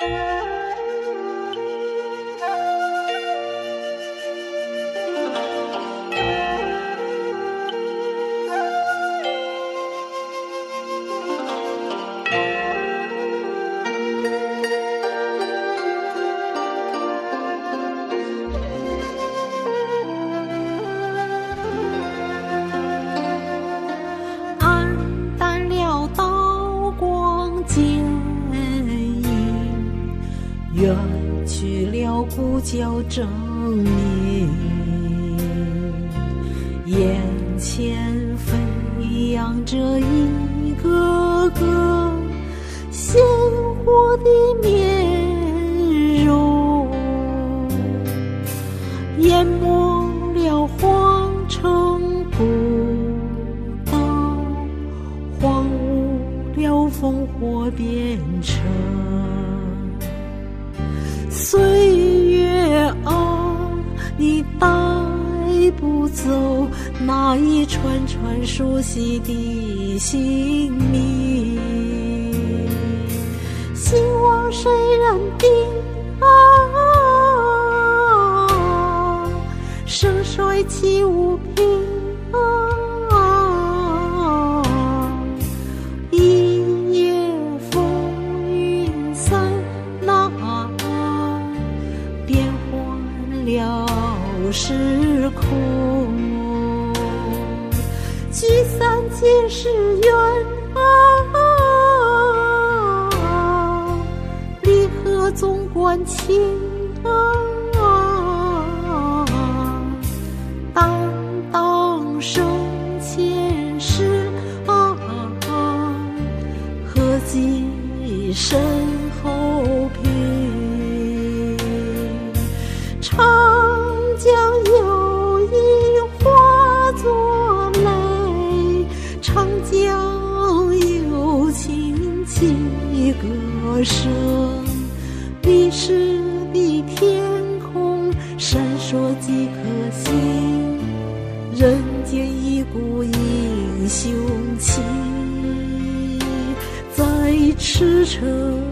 远去了鼓角争鸣，眼前飞扬着一个个鲜活的面容，淹没了皇城古道，荒芜了烽火边城。岁月啊，你带不走那一串串熟悉的姓名，希望谁人的盛衰起无凭一夜风云散，那变换了时空，聚散皆是缘离合总关情担当生前事何计身后凭，长江有意化作泪，长江有情起歌声，历史的天空闪烁几颗星，人间一股英雄气在驰骋